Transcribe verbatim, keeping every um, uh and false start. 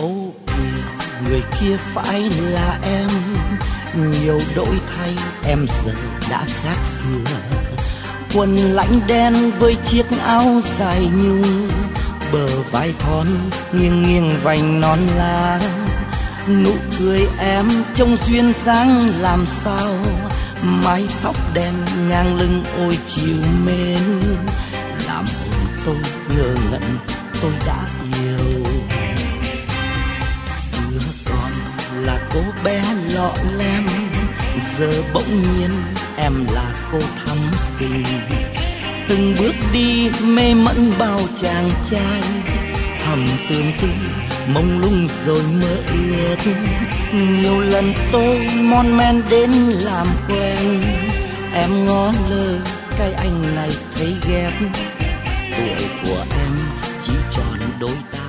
Ô người kia phải là em, nhiều đổi thay em giờ đã khác xưa. Quần lãnh đen với chiếc áo dài nhung, bờ vai thon nghiêng nghiêng vành non lá. Nụ cười em trông duyên dáng làm sao, mái tóc đen ngang lưng ôi chiều mến, làm hồn tôi ngơ ngẩn tôi đã yêu. Xưa còn là cô bé lọ lem, giờ bỗng nhiên em là cô thắm tình. Từng bước đi mê mẩn bao chàng trai, thầm tương tư mông lung rồi mơ ước. Nhiều lần tôi mon men đến làm quen, em ngó lơ cái anh này thấy ghét. Tuổi của em chỉ tròn đôi ta